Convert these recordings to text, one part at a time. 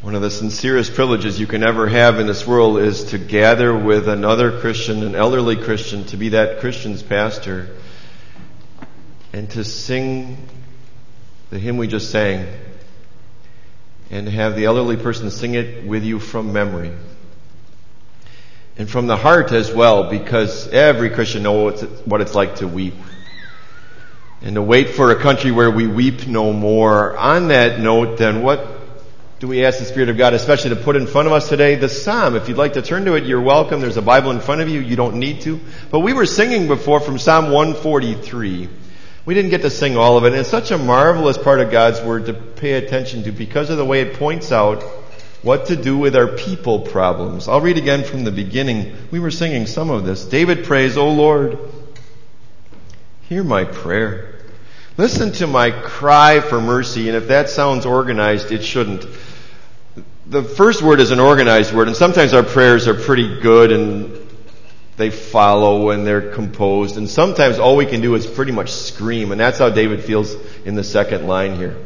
One of the sincerest privileges you can ever have in this world is to gather with another Christian, an elderly Christian, to be that Christian's pastor, and to sing the hymn we just sang, and to have the elderly person sing it with you from memory. And from the heart as well, because every Christian knows what it's like to weep. And to wait for a country where we weep no more. On that note, then, what do we ask the Spirit of God, especially to put in front of us today? The Psalm. If you'd like to turn to it, you're welcome. There's a Bible in front of you. You don't need to. But we were singing before from Psalm 143. We didn't get to sing all of it. And it's such a marvelous part of God's Word to pay attention to because of the way it points out what to do with our people problems. I'll read again from the beginning. We were singing some of this. David prays, O Lord, hear my prayer. Listen to my cry for mercy. And if that sounds organized, it shouldn't. The first word is an organized word, and sometimes our prayers are pretty good and they follow and they're composed, and sometimes all we can do is pretty much scream, and that's how David feels in the second line here.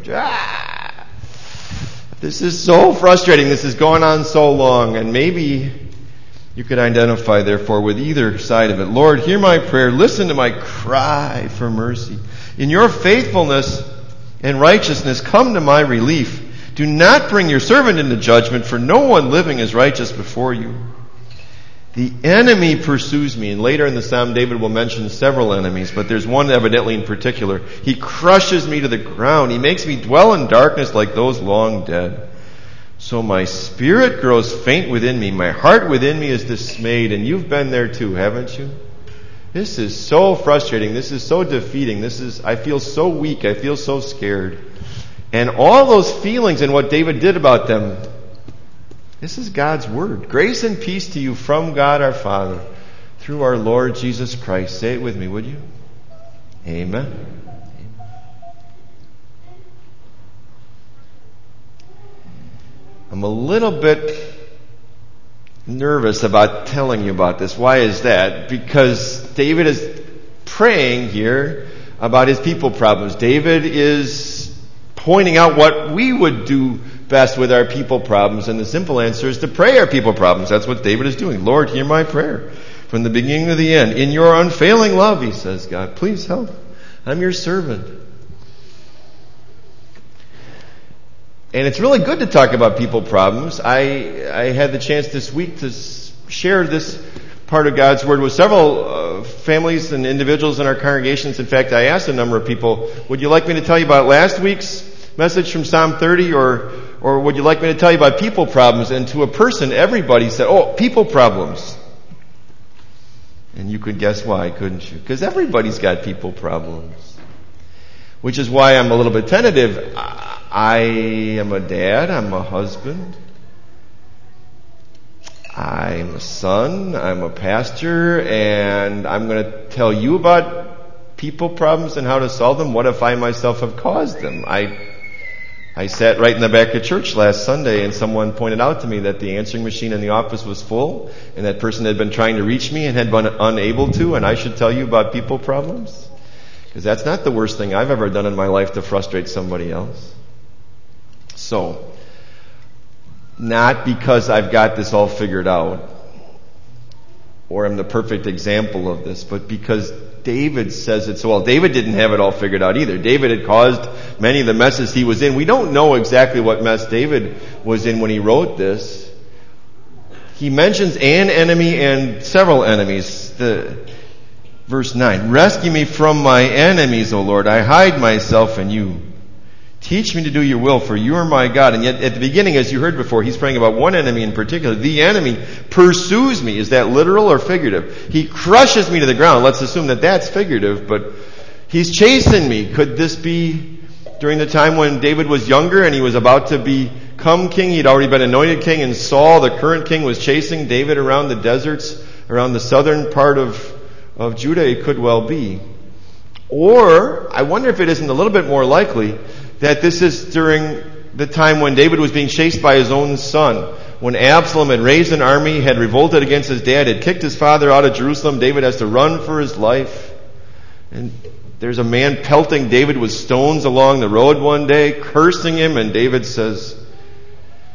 This is so frustrating. This is going on so long, and maybe you could identify, therefore, with either side of it. Lord, hear my prayer. Listen to my cry for mercy. In your faithfulness and righteousness, come to my relief. Do not bring your servant into judgment, for no one living is righteous before you. The enemy pursues me. And later in the Psalm, David will mention several enemies, but there's one evidently in particular. He crushes me to the ground. He makes me dwell in darkness like those long dead. So my spirit grows faint within me. My heart within me is dismayed. And you've been there too, haven't you? This is so frustrating. This is so defeating. I feel so weak. I feel so scared. And all those feelings and what David did about them, this is God's Word. Grace and peace to you from God our Father, through our Lord Jesus Christ. Say it with me, would you? Amen. I'm a little bit nervous about telling you about this. Why is that? Because David is praying here about his people problems. David is pointing out what we would do best with our people problems, and the simple answer is to pray our people problems. That's what David is doing. Lord, hear my prayer from the beginning to the end. In your unfailing love, he says, God, please help. I'm your servant. And it's really good to talk about people problems. I had the chance this week to share this part of God's Word with several families and individuals in our congregations. In fact, I asked a number of people, would you like me to tell you about last week's message from Psalm 30, or would you like me to tell you about people problems? And to a person, everybody said, oh, people problems. And you could guess why, couldn't you? Because everybody's got people problems. Which is why I'm a little bit tentative. I am a dad, I'm a husband, I'm a son, I'm a pastor, and I'm going to tell you about people problems and how to solve them. What if I myself have caused them? I sat right in the back of church last Sunday, and someone pointed out to me that the answering machine in the office was full, and that person had been trying to reach me and had been unable to, and I should tell you about people problems? Because that's not the worst thing I've ever done in my life to frustrate somebody else. So, not because I've got this all figured out, or I'm the perfect example of this, but because David says it so well. David didn't have it all figured out either. David had caused many of the messes he was in. We don't know exactly what mess David was in when he wrote this. He mentions an enemy and several enemies. Verse 9, rescue me from my enemies, O Lord. I hide myself in you. Teach me to do your will, for you are my God. And yet at the beginning, as you heard before, he's praying about one enemy in particular. The enemy pursues me. Is that literal or figurative? He crushes me to the ground. Let's assume that that's figurative, but he's chasing me. Could this be during the time when David was younger and he was about to become king? He'd already been anointed king, and Saul, the current king, was chasing David around the deserts, around the southern part of Judah. It could well be. Or, I wonder if it isn't a little bit more likely that this is during the time when David was being chased by his own son. When Absalom had raised an army, had revolted against his dad, had kicked his father out of Jerusalem, David has to run for his life. And there's a man pelting David with stones along the road one day, cursing him, and David says,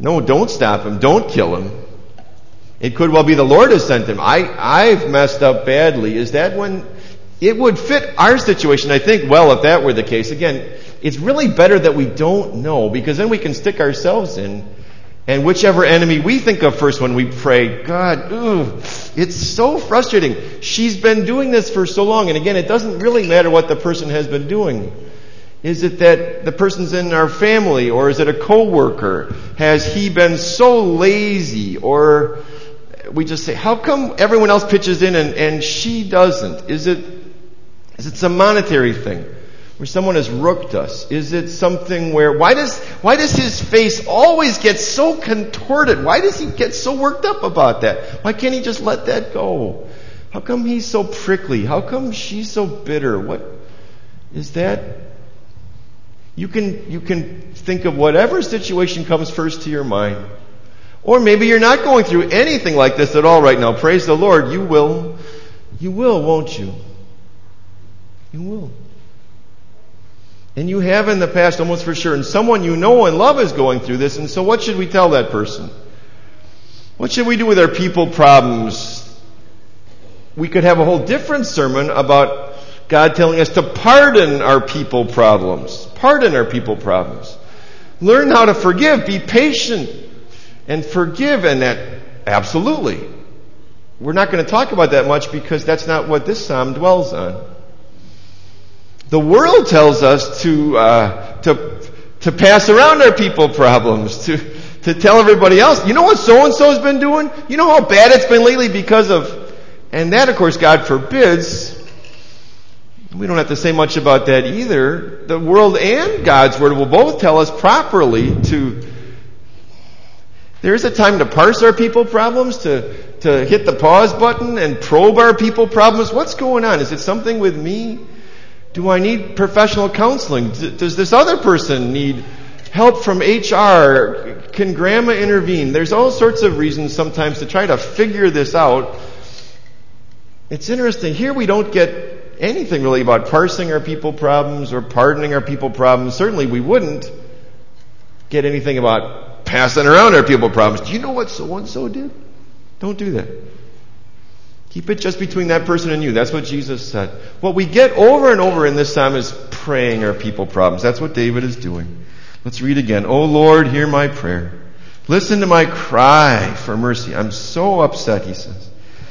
No, don't stop him. Don't kill him. It could well be the Lord has sent him. I've messed up badly. Is that when it would fit our situation? I think, well, if that were the case, again, it's really better that we don't know, because then we can stick ourselves in, and whichever enemy we think of first when we pray, God, it's so frustrating. She's been doing this for so long. And again, it doesn't really matter what the person has been doing. Is it that the person's in our family, or is it a coworker? Has he been so lazy? Or we just say, how come everyone else pitches in and she doesn't? Is it some monetary thing where someone has rooked us? Is it something where, why does his face always get so contorted? Why does he get so worked up about that? Why can't he just let that go? How come he's so prickly? How come she's so bitter? What is that? You can think of whatever situation comes first to your mind. Or maybe you're not going through anything like this at all right now. Praise the Lord. You will. You will, won't you? You will. And you have in the past, almost for sure. And someone you know and love is going through this. And so what should we tell that person? What should we do with our people problems? We could have a whole different sermon about God telling us to pardon our people problems. Pardon our people problems. Learn how to forgive. Be patient and forgive. And that, absolutely. We're not going to talk about that much because that's not what this psalm dwells on. The world tells us to pass around our people problems, to tell everybody else, you know what so-and-so's been doing? You know how bad it's been lately because of... And that, of course, God forbids. We don't have to say much about that either. The world and God's Word will both tell us properly to... There's a time to parse our people problems, to hit the pause button and probe our people problems. What's going on? Is it something with me? Do I need professional counseling? Does this other person need help from HR? Can grandma intervene? There's all sorts of reasons sometimes to try to figure this out. It's interesting. Here we don't get anything really about parsing our people problems or pardoning our people problems. Certainly we wouldn't get anything about passing around our people problems. Do you know what so-and-so did? Don't do that. Keep it just between that person and you. That's what Jesus said. What we get over and over in this psalm is praying our people problems. That's what David is doing. Let's read again. O Lord, hear my prayer. Listen to my cry for mercy. I'm so upset, he says.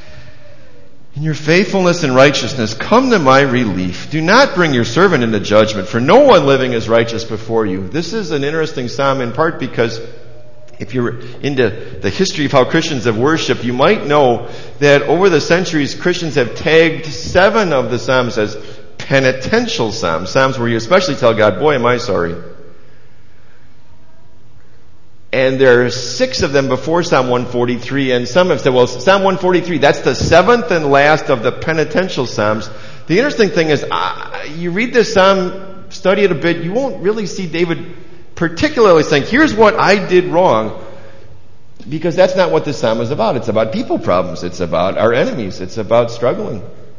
In your faithfulness and righteousness, come to my relief. Do not bring your servant into judgment, for no one living is righteous before you. This is an interesting psalm in part because if you're into the history of how Christians have worshipped, you might know that over the centuries, Christians have tagged 7 of the psalms as penitential psalms. Psalms where you especially tell God, boy, am I sorry. And there are 6 of them before Psalm 143, and some have said, well, Psalm 143, that's the 7th and last of the penitential psalms. The interesting thing is, you read this psalm, study it a bit, you won't really see David particularly saying, here's what I did wrong, because that's not what this psalm is about. It's about people problems. It's about our enemies. It's about struggling.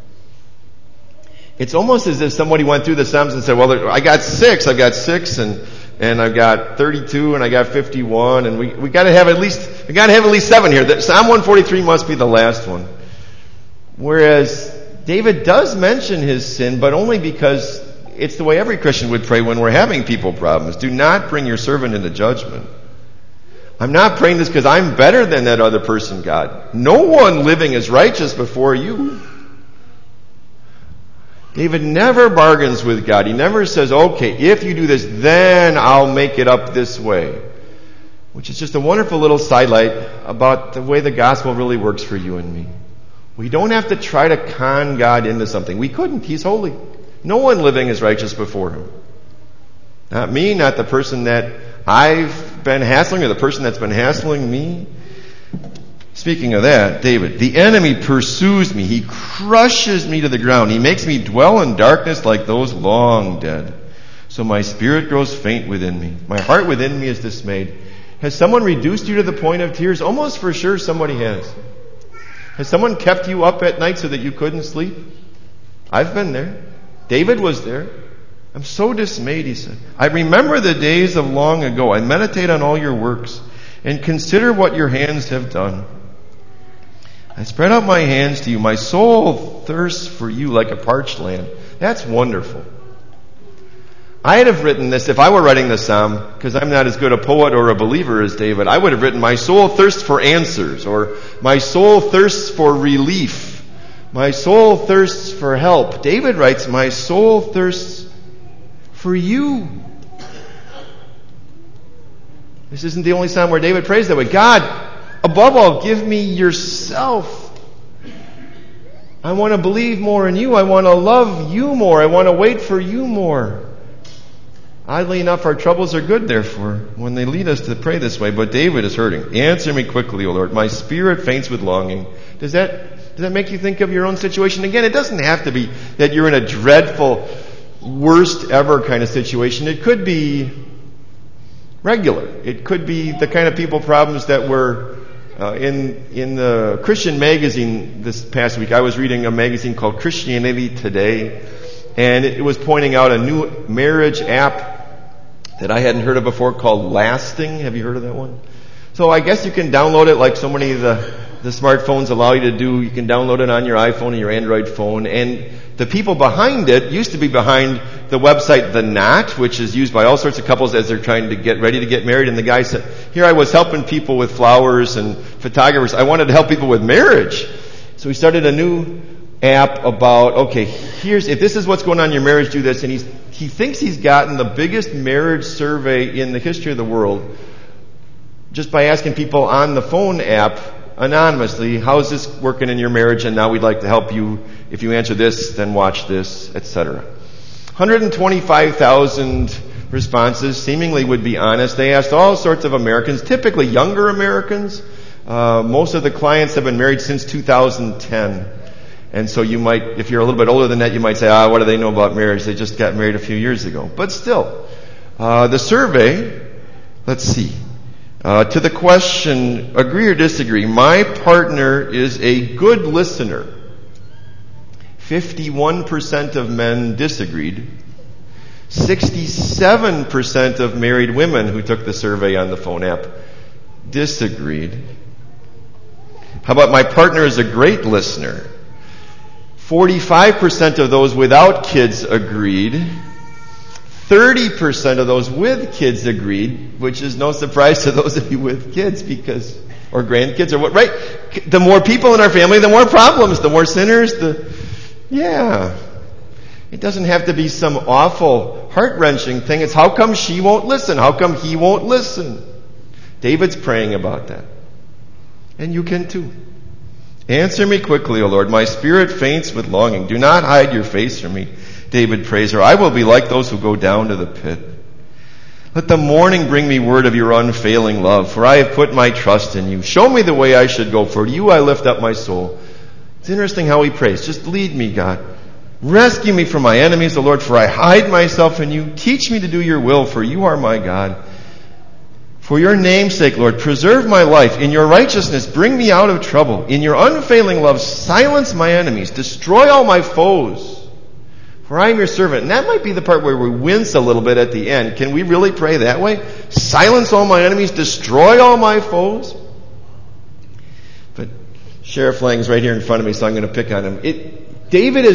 It's almost as if somebody went through the psalms and said, well, I got 6, and I've got 32, and I got 51, and we got to have at least 7 here. Psalm 143 must be the last one. Whereas David does mention his sin, but only because it's the way every Christian would pray when we're having people problems. Do not bring your servant into judgment. I'm not praying this because I'm better than that other person, God. No one living is righteous before you. David never bargains with God. He never says, okay, if you do this, then I'll make it up this way. Which is just a wonderful little sidelight about the way the gospel really works for you and me. We don't have to try to con God into something. We couldn't. He's holy. No one living is righteous before him. Not me, not the person that I've been hassling or the person that's been hassling me. Speaking of that, David, the enemy pursues me. He crushes me to the ground. He makes me dwell in darkness like those long dead. So my spirit grows faint within me. My heart within me is dismayed. Has someone reduced you to the point of tears? Almost for sure somebody has. Has someone kept you up at night so that you couldn't sleep? I've been there. David was there. I'm so dismayed, he said. I remember the days of long ago. I meditate on all your works. and consider what your hands have done. I spread out my hands to you. My soul thirsts for you like a parched land. That's wonderful. I'd have written this, if I were writing this psalm, because I'm not as good a poet or a believer as David, I would have written, my soul thirsts for answers, or my soul thirsts for relief. My soul thirsts for help. David writes, my soul thirsts for you. This isn't the only psalm where David prays that way. God, above all, give me yourself. I want to believe more in you. I want to love you more. I want to wait for you more. Oddly enough, our troubles are good, therefore, when they lead us to pray this way. But David is hurting. Answer me quickly, O Lord. My spirit faints with longing. Does that make you think of your own situation? Again, it doesn't have to be that you're in a dreadful, worst ever kind of situation. It could be regular. It could be the kind of people problems that were in the Christian magazine this past week. I was reading a magazine called Christianity Today, and it was pointing out a new marriage app that I hadn't heard of before called Lasting. Have you heard of that one? So I guess you can download it like so many of the smartphones allow you to do. You can download it on your iPhone and your Android phone. And the people behind it used to be behind the website The Knot, which is used by all sorts of couples as they're trying to get ready to get married. And the guy said, here I was helping people with flowers and photographers. I wanted to help people with marriage. So he started a new app about, okay, if this is what's going on in your marriage, do this. And he thinks he's gotten the biggest marriage survey in the history of the world just by asking people on the phone app anonymously, how's this working in your marriage, and now we'd like to help you. If you answer this, then watch this, etc. 125,000 responses seemingly would be honest. They asked all sorts of Americans, typically younger Americans. Most of the clients have been married since 2010. And so you might, if you're a little bit older than that, you might say, what do they know about marriage? They just got married a few years ago. But still, the survey, let's see. To the question, agree or disagree, my partner is a good listener. 51% of men disagreed. 67% of married women who took the survey on the phone app disagreed. How about my partner is a great listener? 45% of those without kids agreed. 30% of those with kids agreed, which is no surprise to those of you with kids or grandkids or what, right? The more people in our family, the more problems, the more sinners, yeah. It doesn't have to be some awful, heart-wrenching thing. It's how come she won't listen? How come he won't listen? David's praying about that. And you can too. Answer me quickly, O Lord. My spirit faints with longing. Do not hide your face from me, David prays, or I will be like those who go down to the pit. Let the morning bring me word of your unfailing love, for I have put my trust in you. Show me the way I should go, for you I lift up my soul. It's interesting how he prays. Just lead me, God. Rescue me from my enemies, O Lord, for I hide myself in you. Teach me to do your will, for you are my God. For your name's sake, Lord, preserve my life. In your righteousness, bring me out of trouble. In your unfailing love, silence my enemies. Destroy all my foes. For I am your servant. And that might be the part where we wince a little bit at the end. Can we really pray that way? Silence all my enemies. Destroy all my foes. But Sheriff Lang's right here in front of me, so I'm going to pick on him. David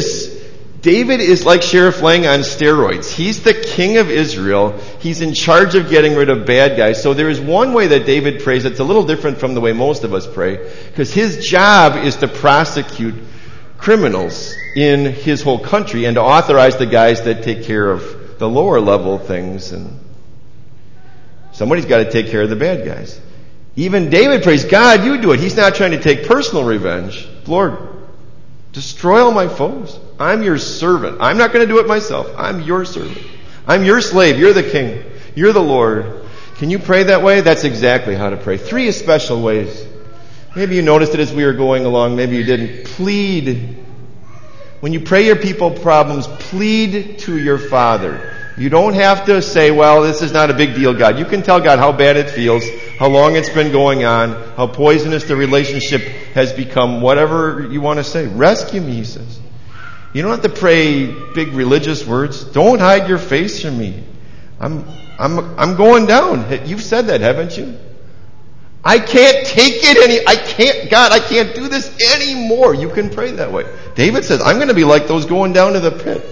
is like Sheriff Lang on steroids. He's the king of Israel. He's in charge of getting rid of bad guys. So there is one way that David prays that's a little different from the way most of us pray, because his job is to prosecute criminals in his whole country and to authorize the guys that take care of the lower level things. And somebody's got to take care of the bad guys. Even David prays, God, you do it. He's not trying to take personal revenge. Lord, destroy all my foes. I'm your servant. I'm not going to do it myself. I'm your servant. I'm your slave. You're the king. You're the Lord. Can you pray that way? That's exactly how to pray. 3 special ways. Maybe you noticed it as we were going along. Maybe you didn't. Plead. When you pray your people problems, plead to your Father. You don't have to say, well, this is not a big deal, God. You can tell God how bad it feels, how long it's been going on, how poisonous the relationship has become, whatever you want to say. Rescue me, he says. You don't have to pray big religious words. Don't hide your face from me. I'm going down. You've said that, haven't you? I can't take it God, I can't do this anymore. You can pray that way. David says, I'm going to be like those going down to the pit.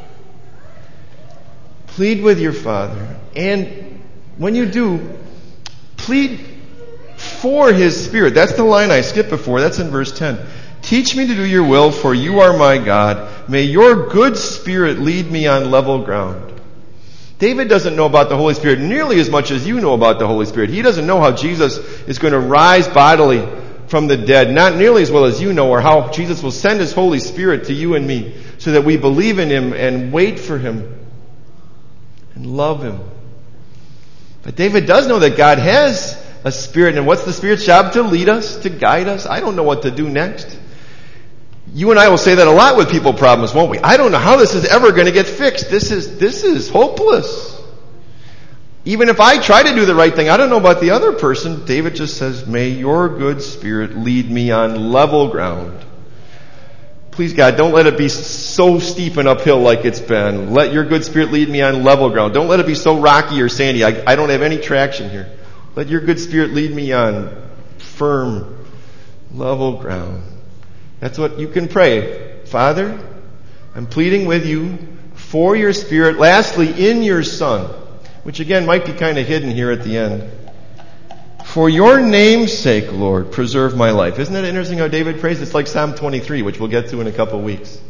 Plead with your Father. And when you do, plead for His Spirit. That's the line I skipped before. That's in verse 10. Teach me to do your will, for you are my God. May your good Spirit lead me on level ground. David doesn't know about the Holy Spirit nearly as much as you know about the Holy Spirit. He doesn't know how Jesus is going to rise bodily from the dead, not nearly as well as you know, or how Jesus will send His Holy Spirit to you and me so that we believe in Him and wait for Him and love Him. But David does know that God has a Spirit, and what's the Spirit's job? To lead us, to guide us. I don't know what to do next. You and I will say that a lot with people problems, won't we? I don't know how this is ever going to get fixed. This is hopeless. Even if I try to do the right thing, I don't know about the other person. David just says, may your good Spirit lead me on level ground. Please, God, don't let it be so steep and uphill like it's been. Let your good Spirit lead me on level ground. Don't let it be so rocky or sandy. I don't have any traction here. Let your good Spirit lead me on firm, level ground. That's what you can pray. Father, I'm pleading with you for your Spirit. Lastly, in your Son, which again might be kind of hidden here at the end. For your name's sake, Lord, preserve my life. Isn't that interesting how David prays? It's like Psalm 23, which we'll get to in a couple of weeks.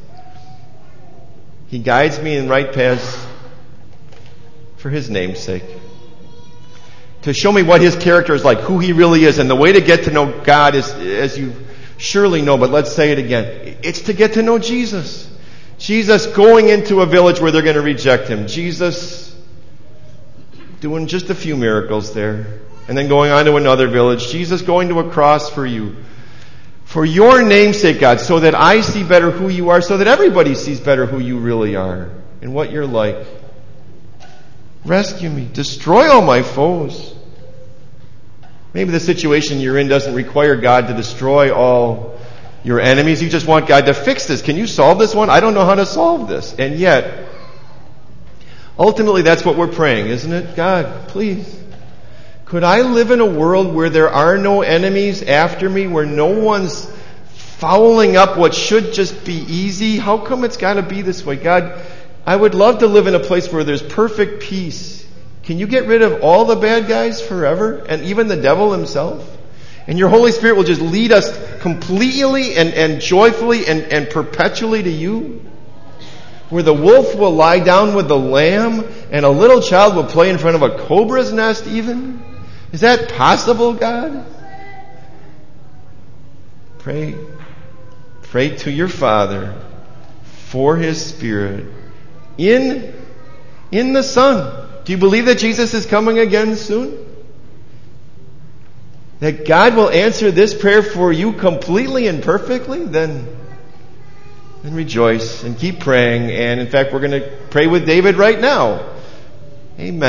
He guides me in right paths for His name's sake. To show me what His character is like, who He really is. And the way to get to know God is, as you surely know, but let's say it again. It's to get to know Jesus. Jesus going into a village where they're going to reject Him. Jesus doing just a few miracles there. And then going on to another village. Jesus going to a cross for you. For your name's sake, God, so that I see better who you are, so that everybody sees better who you really are and what you're like. Rescue me. Destroy all my foes. Maybe the situation you're in doesn't require God to destroy all your enemies. You just want God to fix this. Can you solve this one? I don't know how to solve this. And yet, ultimately that's what we're praying, isn't it? God, please, could I live in a world where there are no enemies after me, where no one's fouling up what should just be easy? How come it's got to be this way? God, I would love to live in a place where there's perfect peace. Can you get rid of all the bad guys forever? And even the devil himself? And your Holy Spirit will just lead us completely and joyfully and perpetually to you? Where the wolf will lie down with the lamb and a little child will play in front of a cobra's nest even? Is that possible, God? Pray to your Father for His Spirit in the Son. Do you believe that Jesus is coming again soon? That God will answer this prayer for you completely and perfectly? Then rejoice and keep praying. And in fact, we're going to pray with David right now. Amen.